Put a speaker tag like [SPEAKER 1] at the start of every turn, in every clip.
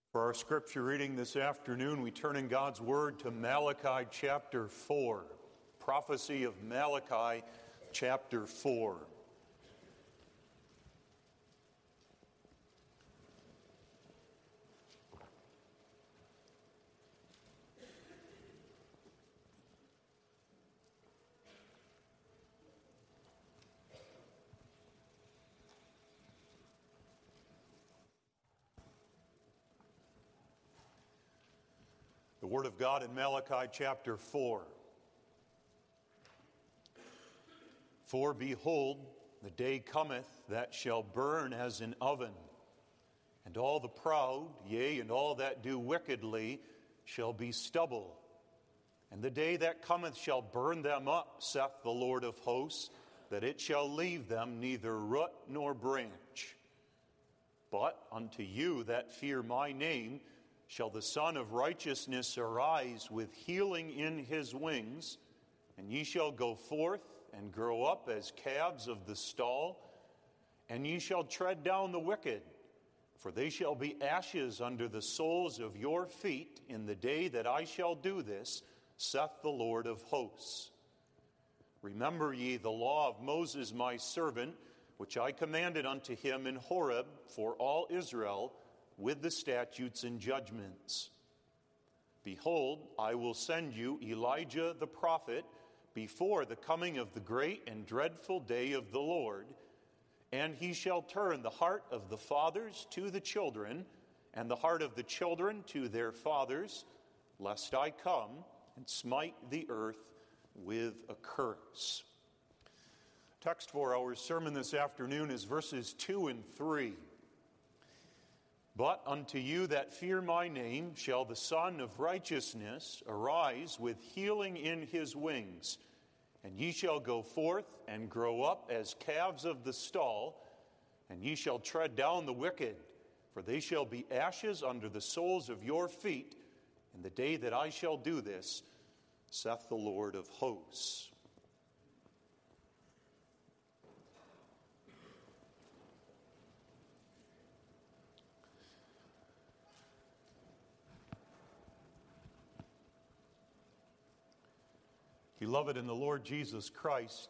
[SPEAKER 1] For our scripture reading this afternoon, we turn in God's Word to Malachi chapter 4. Prophecy of Malachi chapter 4. The Word of God in Malachi chapter 4. For behold, the day cometh that shall burn as an oven, and all the proud, yea, and all that do wickedly, shall be stubble. And the day that cometh shall burn them up, saith the Lord of hosts, that it shall leave them neither root nor branch. But unto you that fear my name shall the Son of Righteousness arise with healing in his wings, and ye shall go forth and grow up as calves of the stall, and ye shall tread down the wicked, for they shall be ashes under the soles of your feet in the day that I shall do this, saith the Lord of hosts. Remember ye the law of Moses my servant, which I commanded unto him in Horeb for all Israel, with the statutes and judgments. Behold, I will send you Elijah the prophet before the coming of the great and dreadful day of the Lord, and he shall turn the heart of the fathers to the children, and the heart of the children to their fathers, lest I come and smite the earth with a curse. Text for our sermon this afternoon is verses 2 and 3. But unto you that fear my name shall the Son of Righteousness arise with healing in his wings, and ye shall go forth and grow up as calves of the stall, and ye shall tread down the wicked, for they shall be ashes under the soles of your feet in the day that I shall do this, saith the Lord of hosts. Beloved in the Lord Jesus Christ,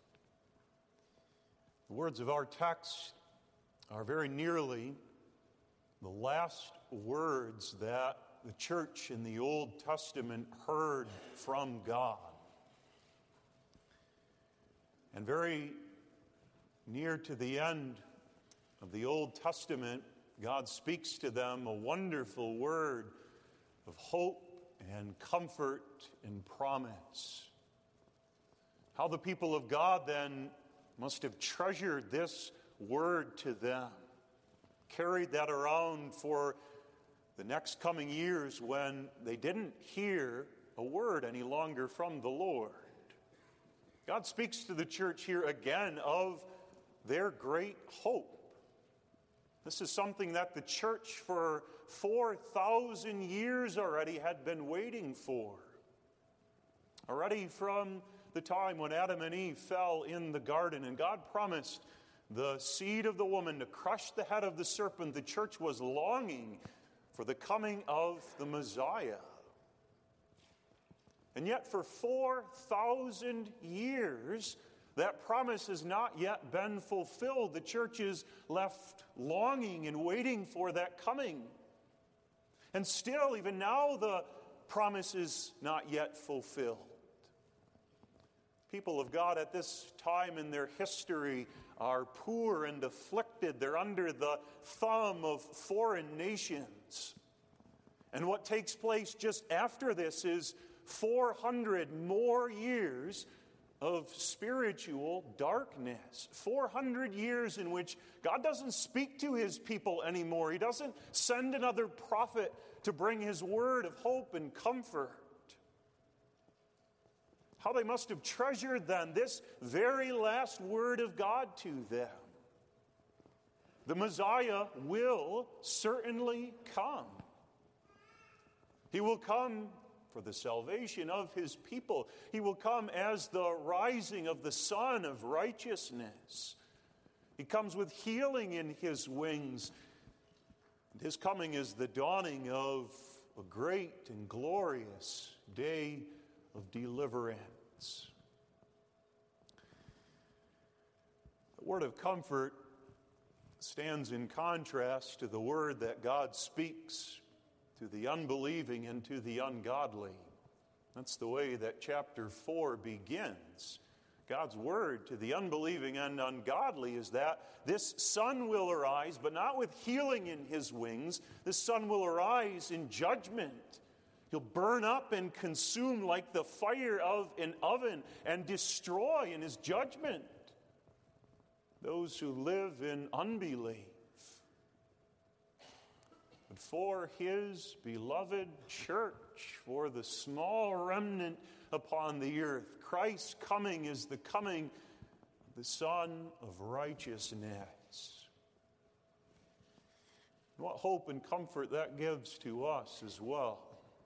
[SPEAKER 1] the words of our text are very nearly the last words that the church in the Old Testament heard from God. And very near to the end of the Old Testament, God speaks to them a wonderful word of hope and comfort and promise. How the people of God then must have treasured this word to them, carried that around for the next coming years when they didn't hear a word any longer from the Lord. God speaks to the church here again of their great hope. This is something that the church for 4,000 years already had been waiting for. Already from the time when Adam and Eve fell in the garden and God promised the seed of the woman to crush the head of the serpent, the church was longing for the coming of the Messiah. And yet for 4,000 years, that promise has not yet been fulfilled. The church is left longing and waiting for that coming. And still, even now, the promise is not yet fulfilled. People of God at this time in their history are poor and afflicted. They're under the thumb of foreign nations. And what takes place just after this is 400 more years of spiritual darkness. 400 years in which God doesn't speak to his people anymore. He doesn't send another prophet to bring his word of hope and comfort. How they must have treasured then this very last word of God to them. The Messiah will certainly come. He will come for the salvation of his people. He will come as the rising of the Son of Righteousness. He comes with healing in his wings. His coming is the dawning of a great and glorious day of deliverance. The word of comfort stands in contrast to the word that God speaks to the unbelieving and to the ungodly. That's the way that chapter 4 begins. God's word to the unbelieving and ungodly is that this Son will arise, but not with healing in his wings. This Son will arise in judgment. He'll burn up and consume like the fire of an oven and destroy in his judgment those who live in unbelief. But for his beloved church, for the small remnant upon the earth, Christ's coming is the coming of the Son of righteousness. What hope and comfort that gives to us as well.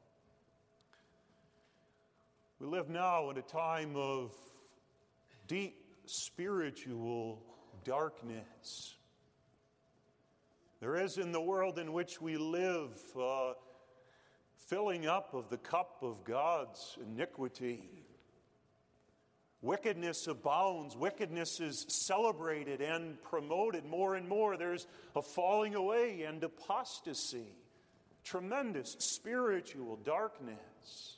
[SPEAKER 1] We live now in a time of deep spiritual darkness. There is in the world in which we live filling up of the cup of God's iniquity. Wickedness abounds. Wickedness is celebrated and promoted more and more. There's a falling away and apostasy. Tremendous spiritual darkness.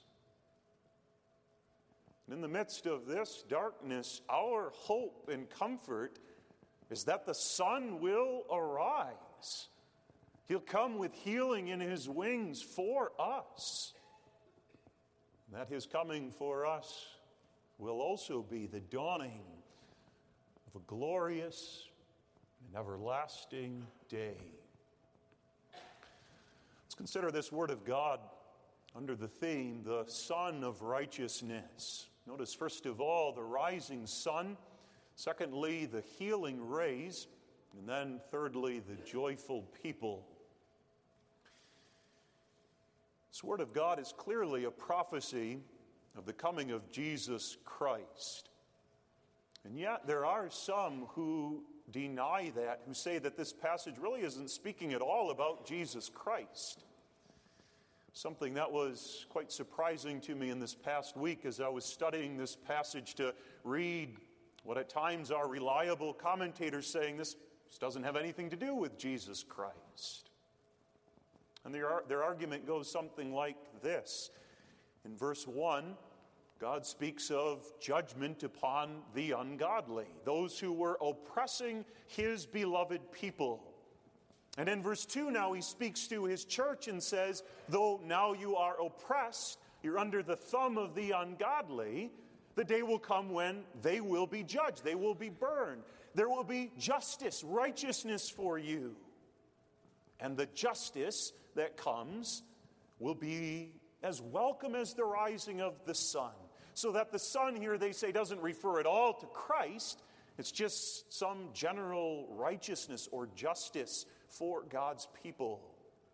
[SPEAKER 1] And in the midst of this darkness, our hope and comfort is that the Son will arise. He'll come with healing in his wings for us. And that his coming for us will also be the dawning of a glorious and everlasting day. Let's consider this word of God under the theme, the Son of Righteousness. Notice, first of all, the rising sun. Secondly, the healing rays. And then, thirdly, the joyful people. This word of God is clearly a prophecy of the coming of Jesus Christ. And yet, there are some who deny that, who say that this passage really isn't speaking at all about Jesus Christ. Something that was quite surprising to me in this past week as I was studying this passage to read what at times are reliable commentators saying this doesn't have anything to do with Jesus Christ. And their argument goes something like this. In verse 1, God speaks of judgment upon the ungodly, those who were oppressing his beloved people. And in verse 2 now he speaks to his church and says, though now you are oppressed, you're under the thumb of the ungodly, the day will come when they will be judged, they will be burned. There will be justice, righteousness for you. And the justice that comes will be as welcome as the rising of the sun. So that the sun here, they say, doesn't refer at all to Christ. It's just some general righteousness or justice for God's people.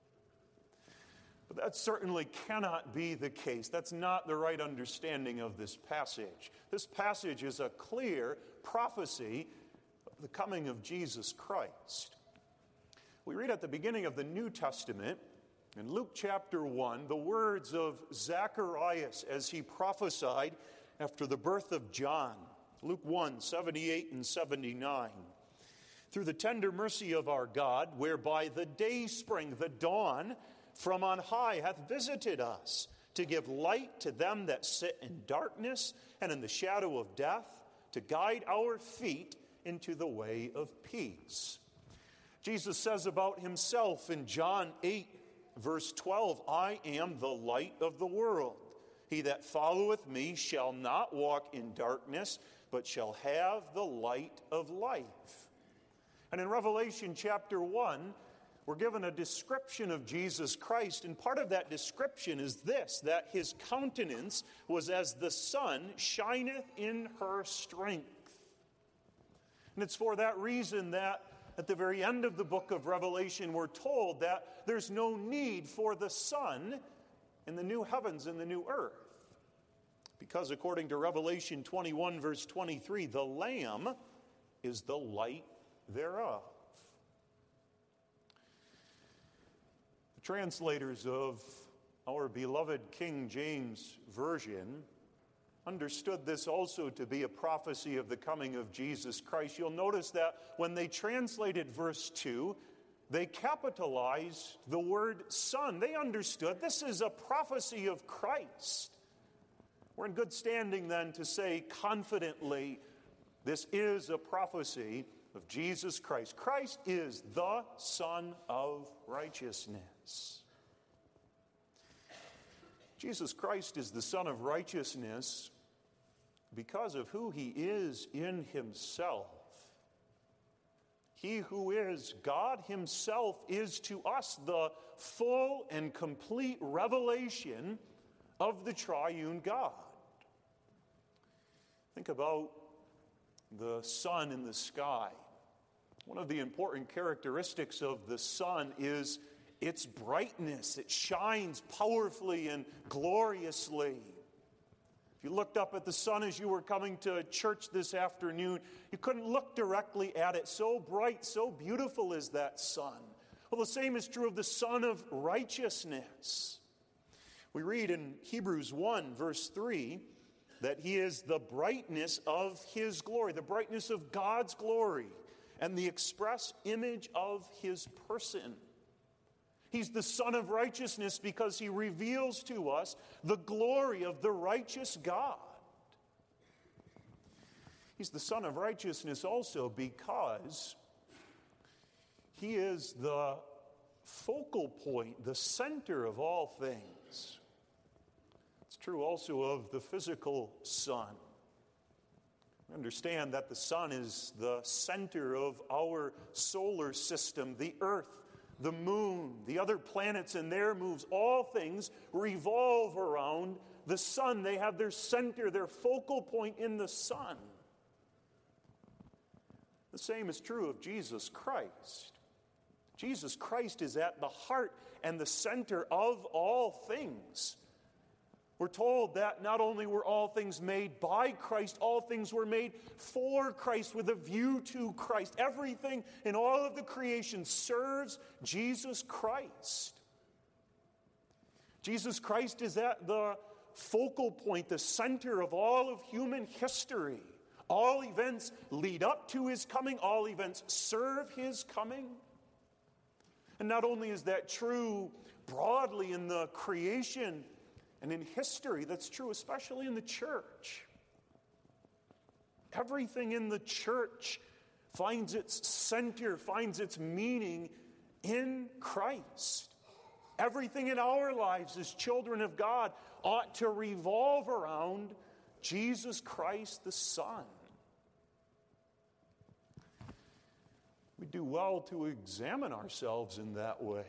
[SPEAKER 1] But that certainly cannot be the case. That's not the right understanding of this passage. This passage is a clear prophecy of the coming of Jesus Christ. We read at the beginning of the New Testament, in Luke chapter 1, the words of Zacharias as he prophesied after the birth of John. Luke 1, 78 and 79. Through the tender mercy of our God, whereby the dayspring, the dawn, from on high hath visited us, to give light to them that sit in darkness and in the shadow of death, to guide our feet into the way of peace. Jesus says about himself in John 8, verse 12, I am the light of the world. He that followeth me shall not walk in darkness, but shall have the light of life. And in Revelation chapter 1, we're given a description of Jesus Christ, and part of that description is this, that his countenance was as the sun shineth in her strength. And it's for that reason that at the very end of the book of Revelation, we're told that there's no need for the sun in the new heavens and the new earth. Because according to Revelation 21, verse 23, the Lamb is the light thereof. Translators of our beloved King James Version understood this also to be a prophecy of the coming of Jesus Christ. You'll notice that when they translated verse 2, they capitalized the word Son. They understood this is a prophecy of Christ. We're in good standing then to say confidently, this is a prophecy of Jesus Christ. Christ is the Son of righteousness. Jesus Christ is the Son of righteousness because of who he is in himself. He who is God himself is to us the full and complete revelation of the triune God. Think about the sun in the sky. One of the important characteristics of the sun is its brightness. It shines powerfully and gloriously. If you looked up at the sun as you were coming to church this afternoon, you couldn't look directly at it. So bright, so beautiful is that sun. Well, the same is true of the Son of righteousness. We read in Hebrews 1, verse 3, that he is the brightness of his glory, the brightness of God's glory, and the express image of his person. He's the Son of righteousness because he reveals to us the glory of the righteous God. He's the Son of righteousness also because he is the focal point, the center of all things. It's true also of the physical sun. We understand that the sun is the center of our solar system, the earth, the moon, the other planets and their moves, all things revolve around the sun. They have their center, their focal point in the sun. The same is true of Jesus Christ. Jesus Christ is at the heart and the center of all things. We're told that not only were all things made by Christ, all things were made for Christ, with a view to Christ. Everything in all of the creation serves Jesus Christ. Jesus Christ is at the focal point, the center of all of human history. All events lead up to his coming. All events serve his coming. And not only is that true broadly in the creation and in history, that's true especially in the church. Everything in the church finds its center, finds its meaning in Christ. Everything in our lives as children of God ought to revolve around Jesus Christ the Son. We do well to examine ourselves in that way.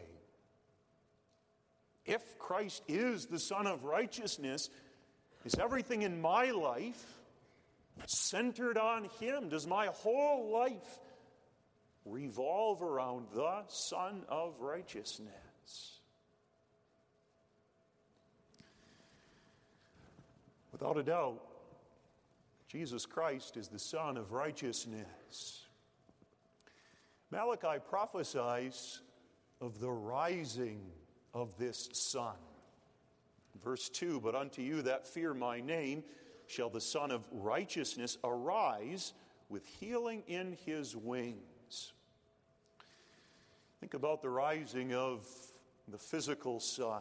[SPEAKER 1] If Christ is the Son of righteousness, is everything in my life centered on him? Does my whole life revolve around the Son of righteousness? Without a doubt, Jesus Christ is the Son of righteousness. Malachi prophesies of the rising of this sun. Verse 2, but unto you that fear my name shall the Son of righteousness arise with healing in his wings. Think about the rising of the physical sun.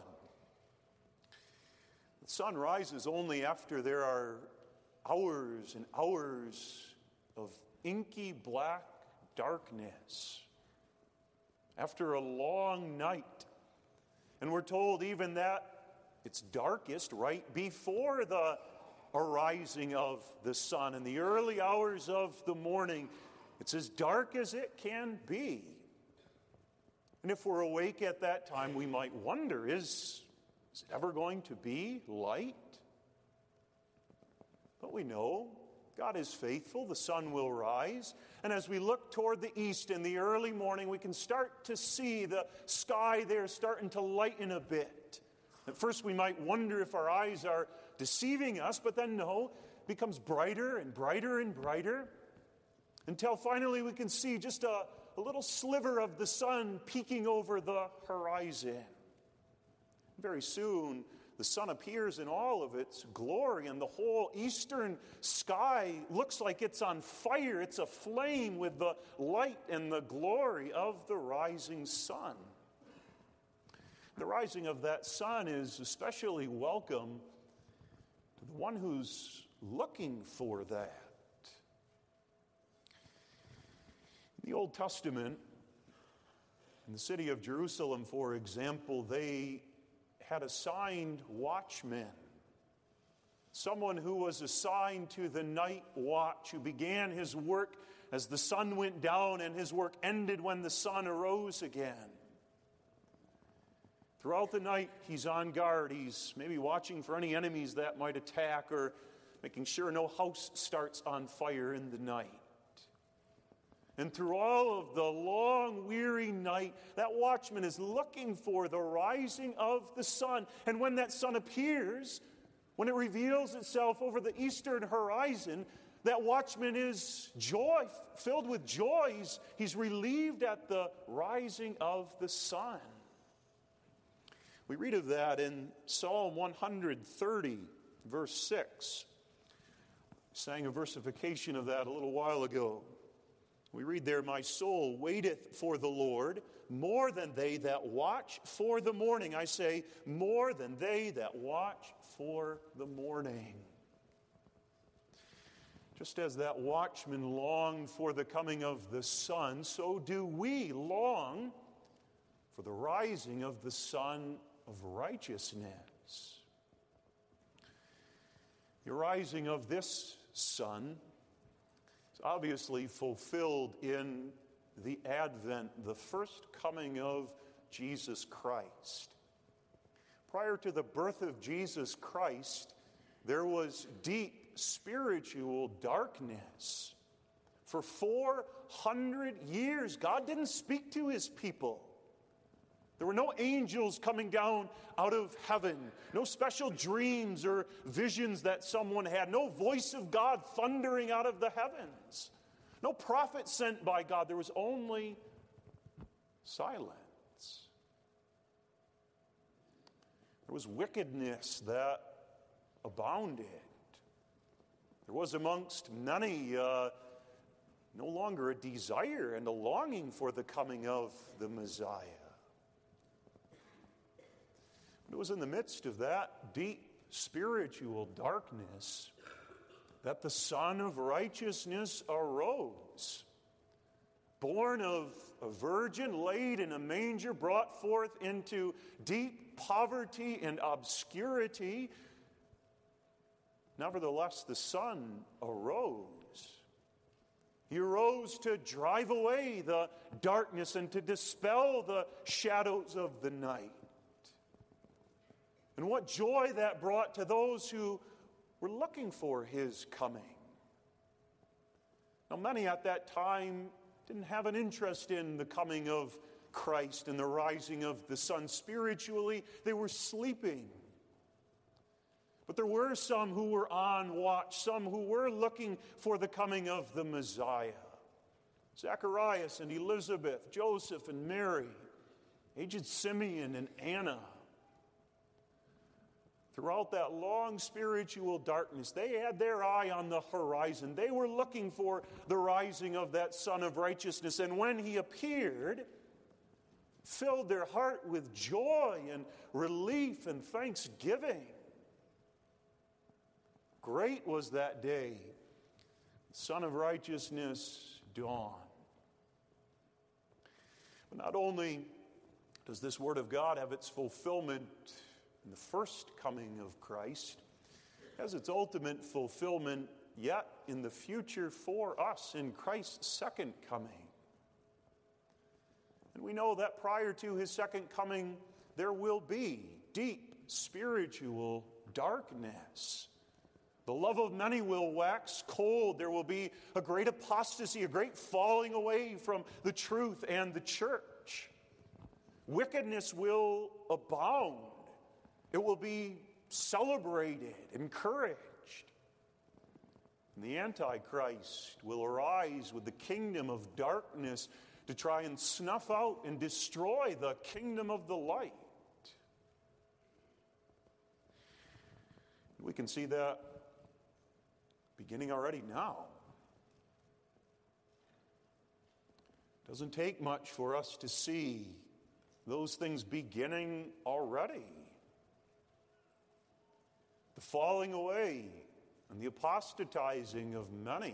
[SPEAKER 1] The sun rises only after there are hours and hours of inky black darkness, after a long night. And we're told even that it's darkest right before the arising of the sun. In the early hours of the morning, it's as dark as it can be. And if we're awake at that time, we might wonder, is it ever going to be light? But we know God is faithful, the sun will rise. And as we look toward the east in the early morning, we can start to see the sky there starting to lighten a bit. At first we might wonder if our eyes are deceiving us, but then no, it becomes brighter and brighter and brighter, until finally we can see just a little sliver of the sun peeking over the horizon. Very soon, the sun appears in all of its glory, and the whole eastern sky looks like it's on fire. It's aflame with the light and the glory of the rising sun. The rising of that sun is especially welcome to the one who's looking for that. In the Old Testament, in the city of Jerusalem, for example, they had assigned watchmen. Someone who was assigned to the night watch, who began his work as the sun went down and his work ended when the sun arose again. Throughout the night, he's on guard. He's maybe watching for any enemies that might attack or making sure no house starts on fire in the night. And through all of the long, weary night, that watchman is looking for the rising of the sun. And when that sun appears, when it reveals itself over the eastern horizon, that watchman is filled with joy. He's relieved at the rising of the sun. We read of that in Psalm 130, verse 6. We sang a versification of that a little while ago. We read there, "My soul waiteth for the Lord more than they that watch for the morning." I say, more than they that watch for the morning. Just as that watchman longed for the coming of the sun, so do we long for the rising of the sun of righteousness. The rising of this sun is obviously fulfilled in the Advent, the first coming of Jesus Christ. Prior to the birth of Jesus Christ, there was deep spiritual darkness. For 400 years, God didn't speak to his people. There were no angels coming down out of heaven, no special dreams or visions that someone had, no voice of God thundering out of the heavens, no prophet sent by God. There was only silence. There was wickedness that abounded. There was amongst many no longer a desire and a longing for the coming of the Messiah. It was in the midst of that deep spiritual darkness that the Son of Righteousness arose. Born of a virgin, laid in a manger, brought forth into deep poverty and obscurity. Nevertheless, the Son arose. He arose to drive away the darkness and to dispel the shadows of the night. And what joy that brought to those who were looking for his coming. Now, many at that time didn't have an interest in the coming of Christ and the rising of the sun. Spiritually, they were sleeping. But there were some who were on watch, some who were looking for the coming of the Messiah. Zacharias and Elizabeth, Joseph and Mary, aged Simeon and Anna. Throughout that long spiritual darkness, they had their eye on the horizon. They were looking for the rising of that Son of Righteousness. And when he appeared, filled their heart with joy and relief and thanksgiving. Great was that day. The Son of Righteousness dawned. But not only does this Word of God have its fulfillment in the first coming of Christ, it has its ultimate fulfillment yet in the future for us in Christ's second coming. And we know that prior to his second coming, there will be deep spiritual darkness. The love of many will wax cold. There will be a great apostasy, a great falling away from the truth and the church. Wickedness will abound. It will be celebrated, encouraged. And the Antichrist will arise with the kingdom of darkness to try and snuff out and destroy the kingdom of the light. We can see that beginning already now. It doesn't take much for us to see those things beginning already. The falling away and the apostatizing of many.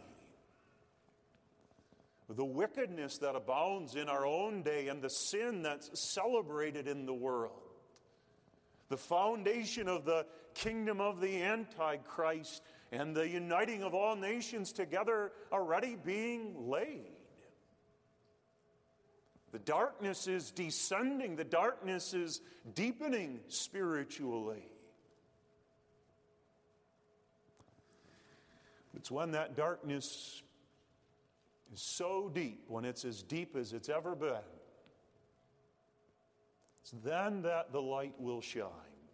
[SPEAKER 1] The wickedness that abounds in our own day and the sin that's celebrated in the world. The foundation of the kingdom of the Antichrist and the uniting of all nations together already being laid. The darkness is descending. The darkness is deepening spiritually. It's when that darkness is so deep, when it's as deep as it's ever been, it's then that the light will shine.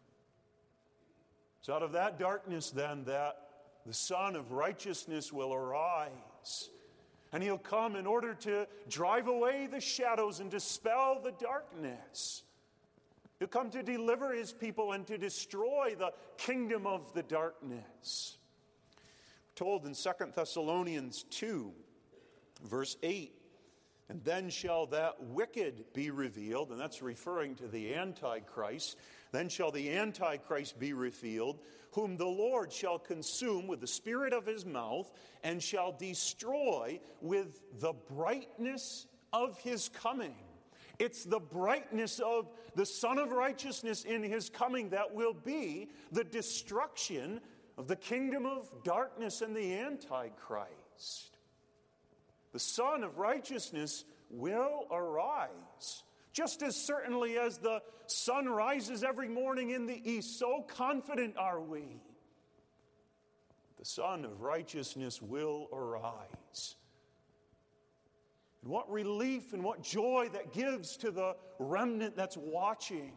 [SPEAKER 1] It's out of that darkness then that the Son of Righteousness will arise. And he'll come in order to drive away the shadows and dispel the darkness. He'll come to deliver his people and to destroy the kingdom of the darkness. We're told in 2 Thessalonians 2, verse 8, and then shall that wicked be revealed, and that's referring to the Antichrist. Then shall the Antichrist be revealed, whom the Lord shall consume with the spirit of his mouth, and shall destroy with the brightness of his coming. It's the brightness of the Son of Righteousness in his coming that will be the destruction of the kingdom of darkness and the Antichrist. The Son of Righteousness will arise. Just as certainly as the sun rises every morning in the east, so confident are we. The Son of Righteousness will arise. And what relief and what joy that gives to the remnant that's watching.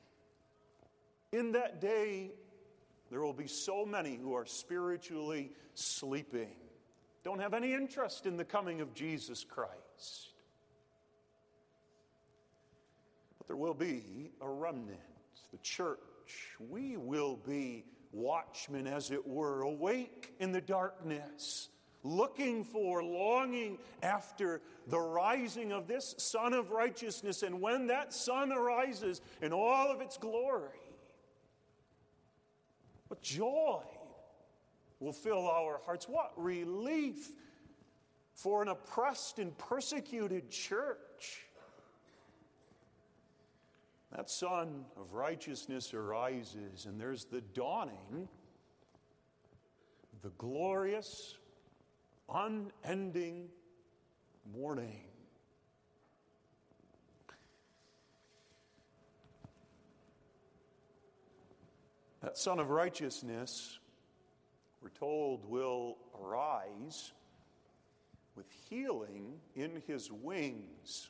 [SPEAKER 1] In that day, there will be so many who are spiritually sleeping. Don't have any interest in the coming of Jesus Christ. But there will be a remnant, the church. We will be watchmen, as it were, awake in the darkness, looking for, longing after the rising of this Son of Righteousness. And when that sun arises in all of its glory, what joy will fill our hearts. What relief for an oppressed and persecuted church. That Son of Righteousness arises, and there's the dawning, the glorious, unending morning. That Son of Righteousness, we're told, will arise with healing in his wings.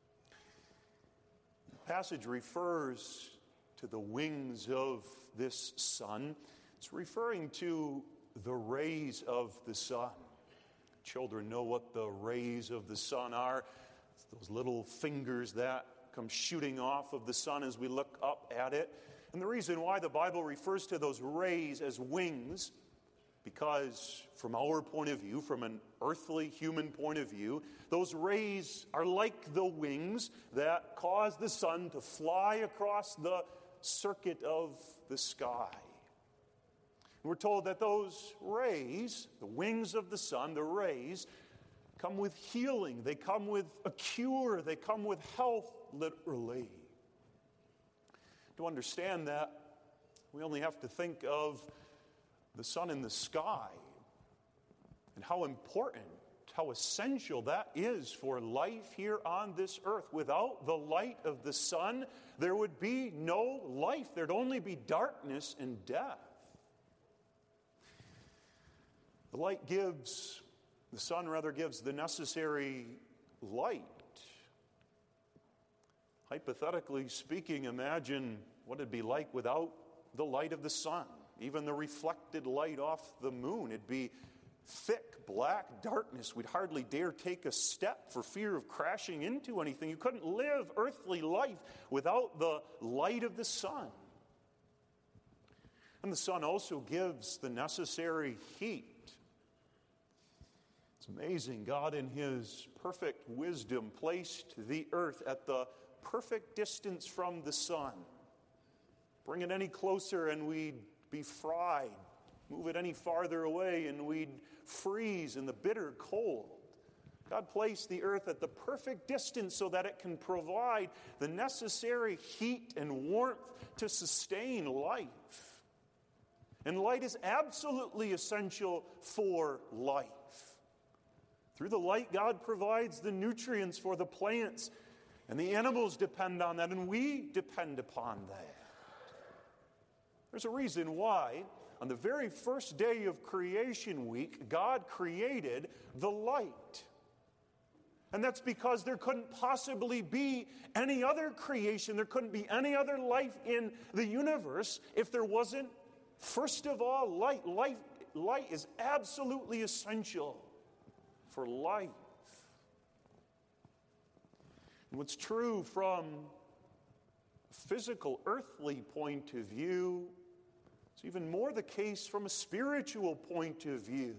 [SPEAKER 1] The passage refers to the wings of this sun. It's referring to the rays of the sun. Children know what the rays of the sun are. It's those little fingers that come shooting off of the sun as we look up at it. And the reason why the Bible refers to those rays as wings, because from our point of view, from an earthly human point of view, those rays are like the wings that cause the sun to fly across the circuit of the sky. We're told that those rays, the wings of the sun, the rays, come with healing. They come with a cure. They come with health, literally. To understand that, we only have to think of the sun in the sky and how important, how essential that is for life here on this earth. Without the light of the sun, there would be no life. There'd only be darkness and death. The sun gives the necessary light. Hypothetically speaking, imagine what it'd be like without the light of the sun. Even the reflected light off the moon, it'd be thick, black darkness. We'd hardly dare take a step for fear of crashing into anything. You couldn't live earthly life without the light of the sun. And the sun also gives the necessary heat. It's amazing. God, in His perfect wisdom, placed the earth at the perfect distance from the sun. Bring it any closer and we'd be fried. Move it any farther away and we'd freeze in the bitter cold. God placed the earth at the perfect distance so that it can provide the necessary heat and warmth to sustain life. And light is absolutely essential for life. Through the light, God provides the nutrients for the plants, and the animals depend on that, and we depend upon that. There's a reason why, on the very first day of creation week, God created the light. And that's because there couldn't possibly be any other creation, there couldn't be any other life in the universe if there wasn't, first of all, light. Light is absolutely essential for life. And what's true from a physical, earthly point of view, it's even more the case from a spiritual point of view.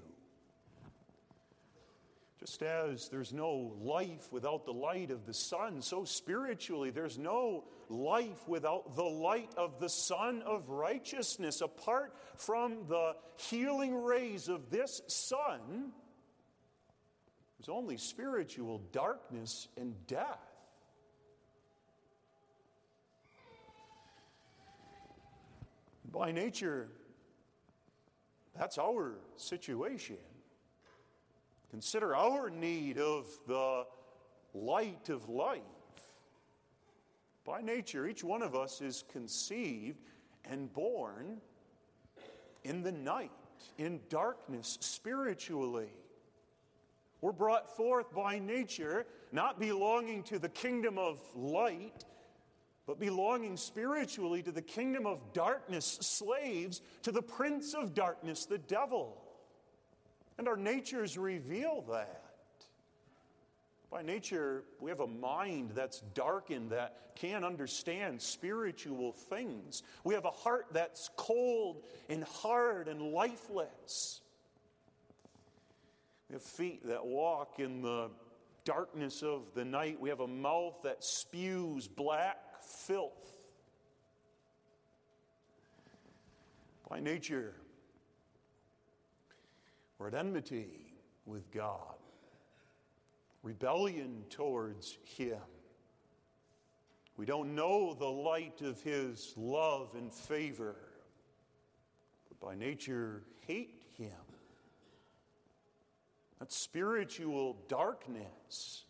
[SPEAKER 1] Just as there's no life without the light of the sun, so spiritually there's no life without the light of the Sun of Righteousness. Apart from the healing rays of this sun, there's only spiritual darkness and death. By nature, that's our situation. Consider our need of the light of life. By nature, each one of us is conceived and born in the night, in darkness spiritually. We're brought forth by nature, not belonging to the kingdom of light, but belonging spiritually to the kingdom of darkness, slaves to the prince of darkness, the devil. And our natures reveal that. By nature, we have a mind that's darkened, that can't understand spiritual things. We have a heart that's cold and hard and lifeless. We have feet that walk in the darkness of the night. We have a mouth that spews black filth. By nature, we're at enmity with God, rebellion towards Him. We don't know the light of His love and favor, but by nature hate Him. That's spiritual darkness.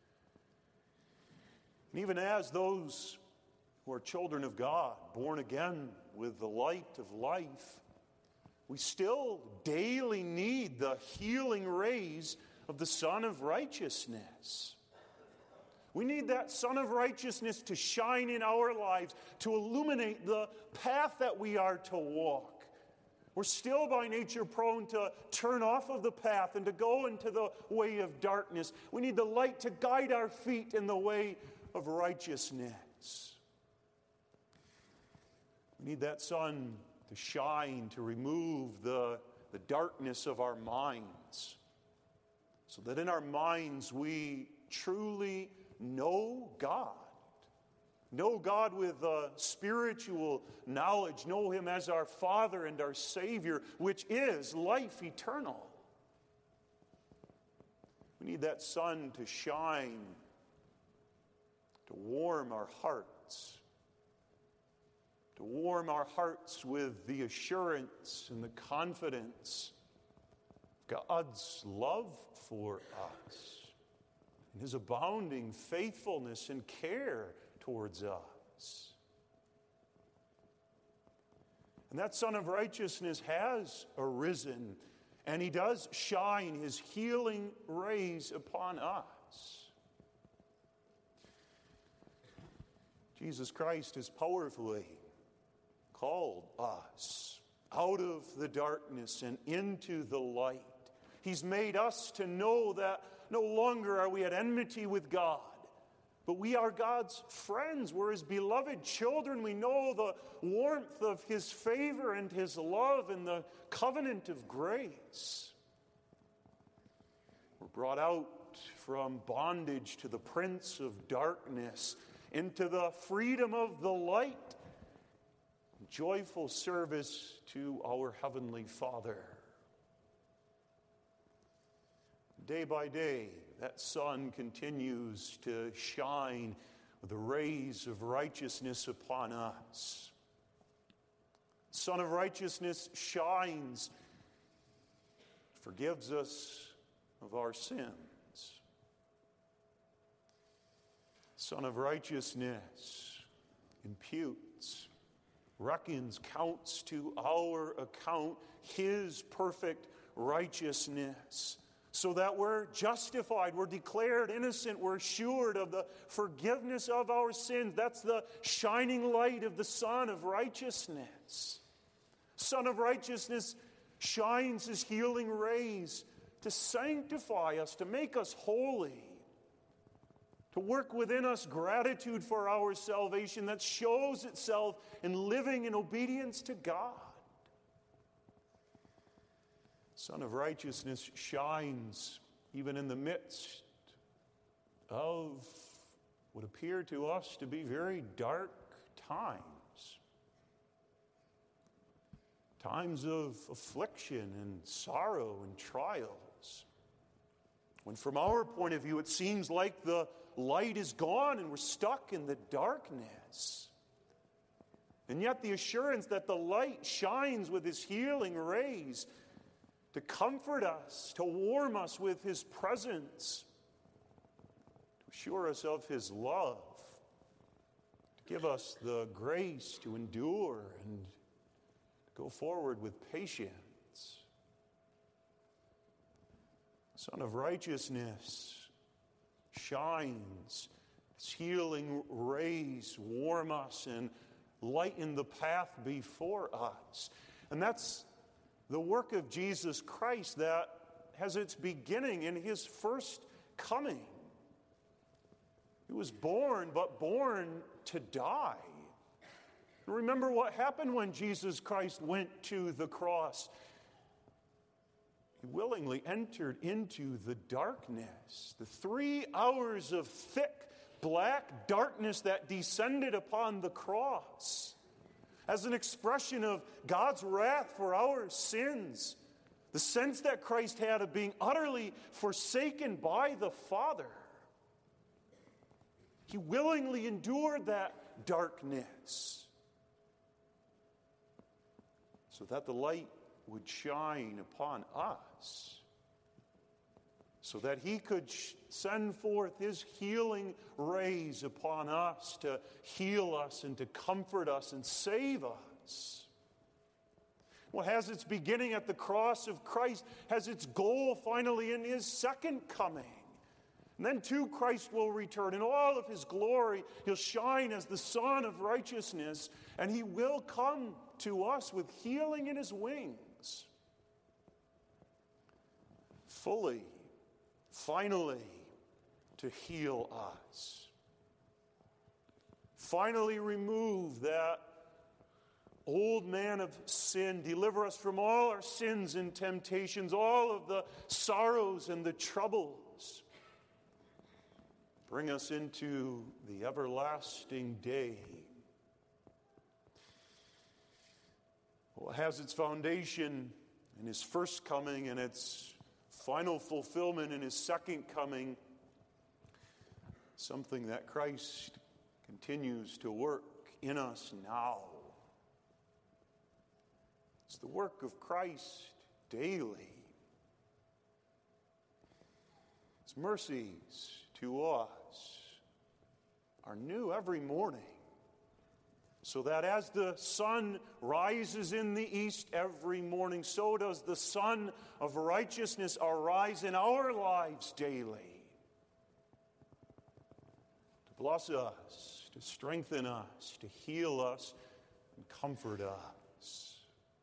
[SPEAKER 1] And even as those who are children of God, born again with the light of life, we still daily need the healing rays of the Sun of Righteousness. We need that Sun of Righteousness to shine in our lives, to illuminate the path that we are to walk. We're still by nature prone to turn off of the path and to go into the way of darkness. We need the light to guide our feet in the way of righteousness. We need that sun to shine, to remove the darkness of our minds, so that in our minds we truly know God. Know God with spiritual knowledge. Know Him as our Father and our Savior, which is life eternal. We need that sun to shine, to warm our hearts. To warm our hearts with the assurance and the confidence of God's love for us and His abounding faithfulness and care towards us. And that Son of Righteousness has arisen, and He does shine His healing rays upon us. Jesus Christ has powerfully called us out of the darkness and into the light. He's made us to know that no longer are we at enmity with God, But we are God's friends. We're His beloved children. We know the warmth of His favor and His love and the covenant of grace. We're brought out from bondage to the prince of darkness into the freedom of the light. Joyful service to our Heavenly Father. Day by day, that sun continues to shine with the rays of righteousness upon us. The Sun of Righteousness shines, forgives us of our sins. The Sun of Righteousness imputes, reckons, counts to our account His perfect righteousness, so that we're justified, we're declared innocent, we're assured of the forgiveness of our sins. That's the shining light of the Sun of Righteousness. Sun of Righteousness shines His healing rays to sanctify us, to make us holy, to work within us gratitude for our salvation that shows itself in living in obedience to God. Sun of Righteousness shines even in the midst of what appear to us to be very dark times. Times of affliction and sorrow and trials. When from our point of view it seems like the light is gone and we're stuck in the darkness. And yet the assurance that the light shines with His healing rays to comfort us, to warm us with His presence, to assure us of His love, to give us the grace to endure and go forward with patience. Sun of Righteousness shines. Its healing rays warm us and lighten the path before us. And that's the work of Jesus Christ that has its beginning in His first coming. He was born, but born to die. Remember what happened when Jesus Christ went to the cross. He willingly entered into the darkness, the 3 hours of thick black darkness that descended upon the cross as an expression of God's wrath for our sins, the sense that Christ had of being utterly forsaken by the Father. He willingly endured that darkness so that the light would shine upon us, so that He could send forth His healing rays upon us to heal us and to comfort us and save us. What has its beginning at the cross of Christ has its goal finally in His second coming. And then too Christ will return in all of His glory. He'll shine as the Sun of Righteousness, and He will come to us with healing in His wings. Fully, finally, to heal us. Finally remove that old man of sin. Deliver us from all our sins and temptations, all of the sorrows and the troubles. Bring us into the everlasting day. Well, it has its foundation in His first coming and its final fulfillment in His second coming, something that Christ continues to work in us now. It's the work of Christ daily. His mercies to us are new every morning, so that as the sun rises in the east every morning, so does the Sun of Righteousness arise in our lives daily. To bless us, to strengthen us, to heal us, and comfort us.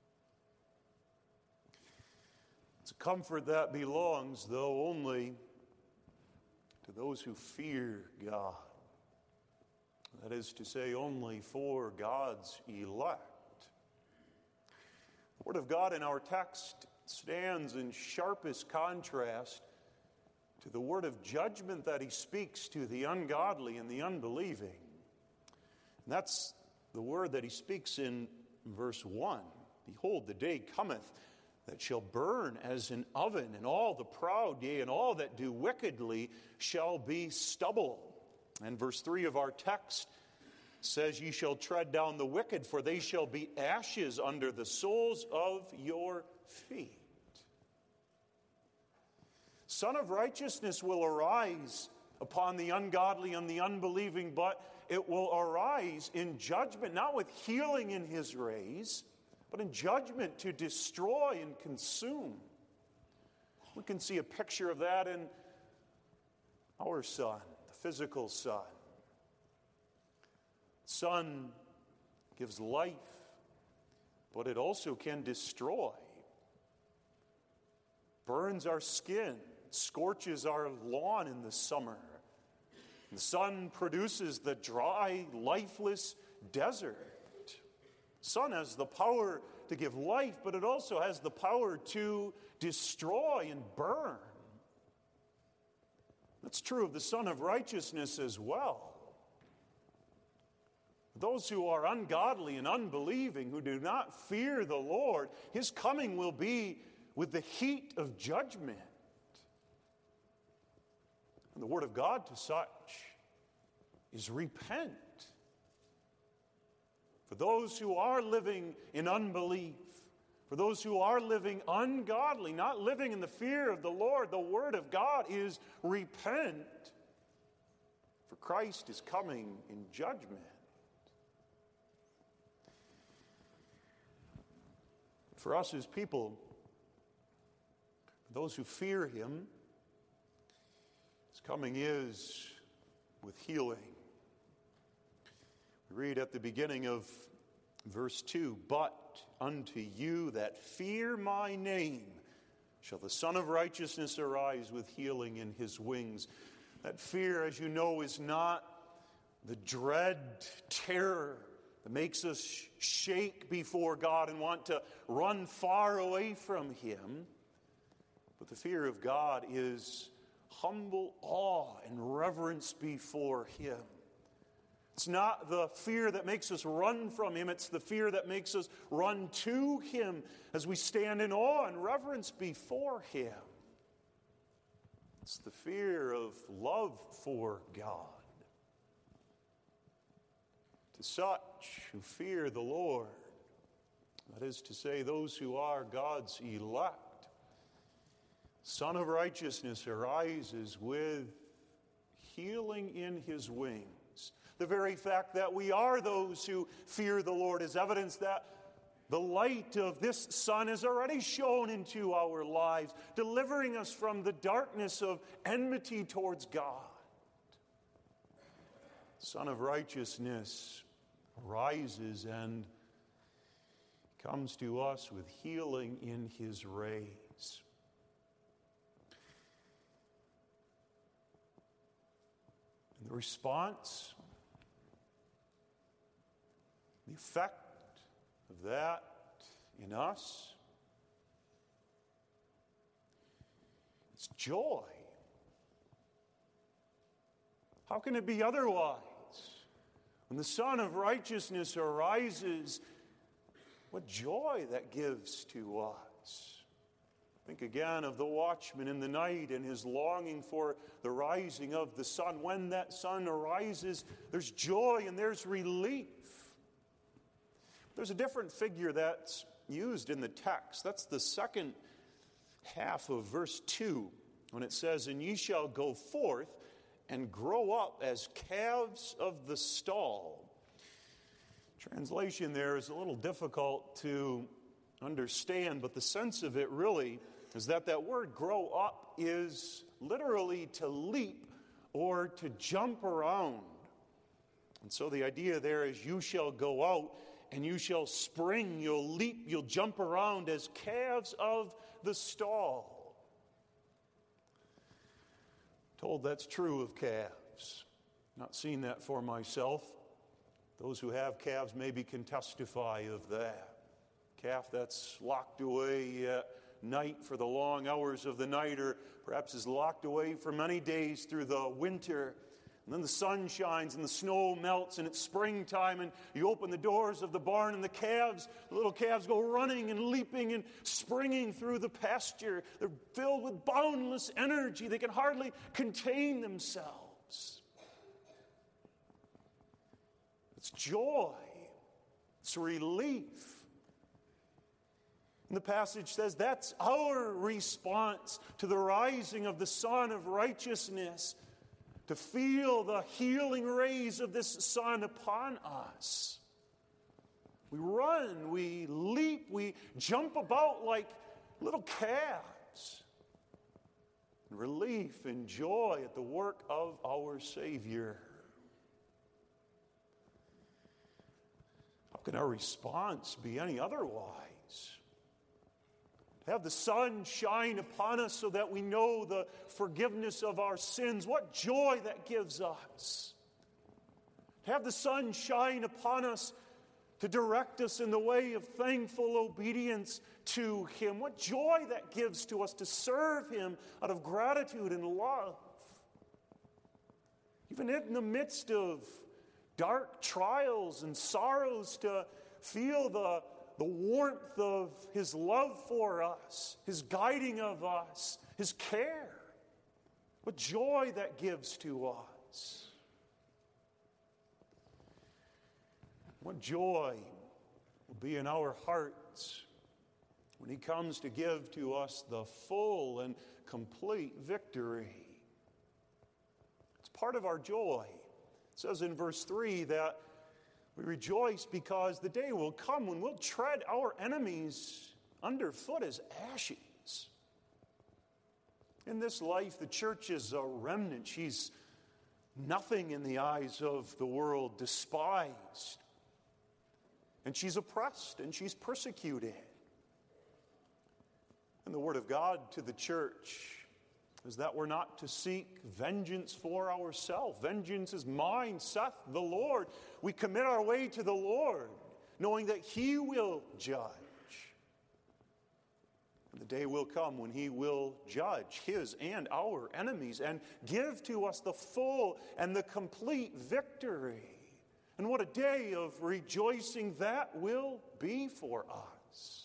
[SPEAKER 1] It's a comfort that belongs, though, only to those who fear God. That is to say, only for God's elect. The Word of God in our text stands in sharpest contrast to the word of judgment that he speaks to the ungodly and the unbelieving. And that's the word that he speaks in verse 1. Behold, the day cometh that shall burn as an oven, and all the proud, yea, and all that do wickedly shall be stubble. And verse 3 of our text says, Ye shall tread down the wicked, for they shall be ashes under the soles of your feet. Son of righteousness will arise upon the ungodly and the unbelieving, but it will arise in judgment, not with healing in his rays, but in judgment to destroy and consume. We can see a picture of that in our sun, the physical sun. Sun gives life, but it also can destroy. Burns our skin, scorches our lawn in the summer. The sun produces the dry, lifeless desert. Sun has the power to give life, but it also has the power to destroy and burn. That's true of the Son of Righteousness as well. Those who are ungodly and unbelieving, who do not fear the Lord, his coming will be with the heat of judgment. And the word of God to such is repent. For those who are living in unbelief, for those who are living ungodly, not living in the fear of the Lord, the word of God is repent. For Christ is coming in judgment. For us as people, those who fear him, his coming is with healing. We read at the beginning of verse 2, But unto you that fear my name shall the Son of Righteousness arise with healing in his wings. That fear, as you know, is not the dread terror that makes us shake before God and want to run far away from him. But the fear of God is humble awe and reverence before him. It's not the fear that makes us run from him. It's the fear that makes us run to him as we stand in awe and reverence before him. It's the fear of love for God. To such who fear the Lord, that is to say, those who are God's elect, Son of Righteousness arises with healing in his wings. The very fact that we are those who fear the Lord is evidence that the light of this sun is already shone into our lives, delivering us from the darkness of enmity towards God. Son of Righteousness arises and comes to us with healing in his rays. And the response, the effect of that in us, it's joy. How can it be otherwise? When the Son of Righteousness arises, what joy that gives to us. Think again of the watchman in the night and his longing for the rising of the sun. When that sun arises, there's joy and there's relief. There's a different figure that's used in the text. That's the second half of verse 2, when it says, And ye shall go forth and grow up as calves of the stall. Translation there is a little difficult to understand, but the sense of it really is that word grow up is literally to leap or to jump around. And so the idea there is you shall go out and you shall spring, you'll leap, you'll jump around as calves of the stall. Told that's true of calves. Not seen that for myself. Those who have calves maybe can testify of that. Calf that's locked away at night for the long hours of the night, or perhaps is locked away for many days through the winter. And then the sun shines and the snow melts and it's springtime, and you open the doors of the barn and the little calves go running and leaping and springing through the pasture. They're filled with boundless energy. They can hardly contain themselves. It's joy. It's relief. And the passage says that's our response to the rising of the Son of Righteousness, to feel the healing rays of this sun upon us. We run, we leap, we jump about like little calves. Relief and joy at the work of our Savior. How can our response be any otherwise? Have the sun shine upon us so that we know the forgiveness of our sins. What joy that gives us. Have the sun shine upon us to direct us in the way of thankful obedience to Him. What joy that gives to us to serve Him out of gratitude and love. Even in the midst of dark trials and sorrows, to feel the warmth of His love for us, His guiding of us, His care. What joy that gives to us. What joy will be in our hearts when He comes to give to us the full and complete victory. It's part of our joy. It says in verse 3 that we rejoice because the day will come when we'll tread our enemies underfoot as ashes. In this life, the church is a remnant. She's nothing in the eyes of the world, despised. And she's oppressed and she's persecuted. And the word of God to the church is that we're not to seek vengeance for ourselves. Vengeance is mine, saith the Lord. We commit our way to the Lord, knowing that He will judge. And the day will come when He will judge His and our enemies and give to us the full and the complete victory. And what a day of rejoicing that will be for us.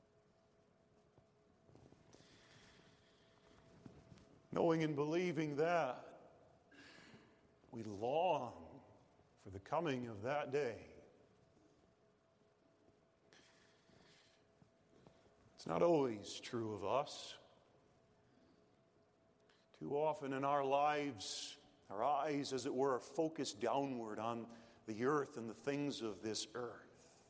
[SPEAKER 1] Knowing and believing that, we long for the coming of that day. It's not always true of us. Too often in our lives, our eyes, as it were, are focused downward on the earth and the things of this earth.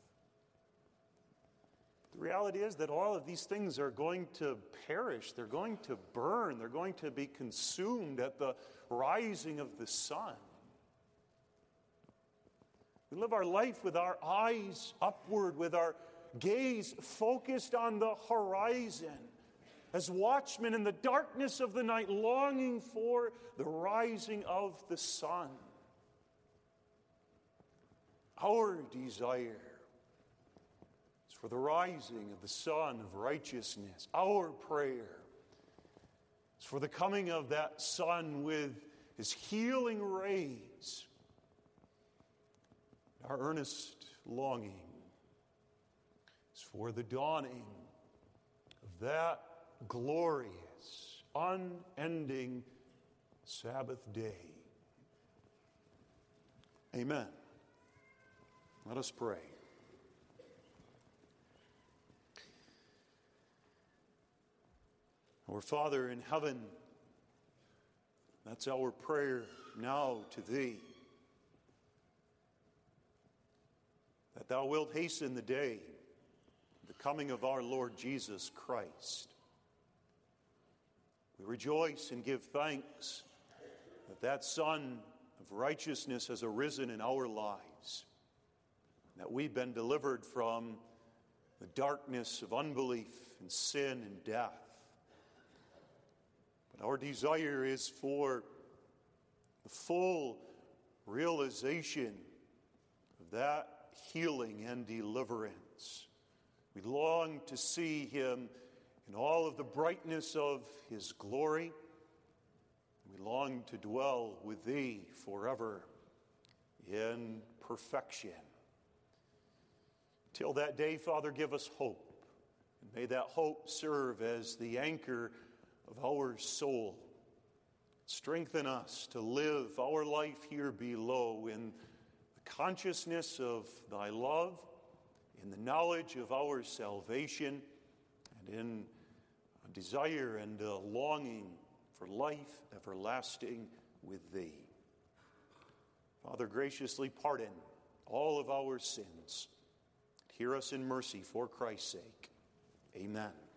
[SPEAKER 1] The reality is that all of these things are going to perish. They're going to burn. They're going to be consumed at the rising of the sun. We live our life with our eyes upward, with our gaze focused on the horizon, as watchmen in the darkness of the night, longing for the rising of the sun. Our desire is for the rising of the Son of Righteousness. Our prayer is for the coming of that Son with His healing rays. Our earnest longing is for the dawning of that glorious, unending Sabbath day. Amen. Let us pray. Our Father in heaven, that's our prayer now to Thee, that Thou wilt hasten the day, the coming of our Lord Jesus Christ. We rejoice and give thanks that that Son of Righteousness has arisen in our lives, that we've been delivered from the darkness of unbelief and sin and death. But our desire is for the full realization of of that healing and deliverance. We long to see him in all of the brightness of his glory. We long to dwell with thee forever in perfection. Till that day, Father, give us hope. And may that hope serve as the anchor of our soul. Strengthen us to live our life here below in the consciousness of thy love, in the knowledge of our salvation, and in a desire and a longing for life everlasting with thee. Father, graciously pardon all of our sins. Hear us in mercy for Christ's sake. Amen.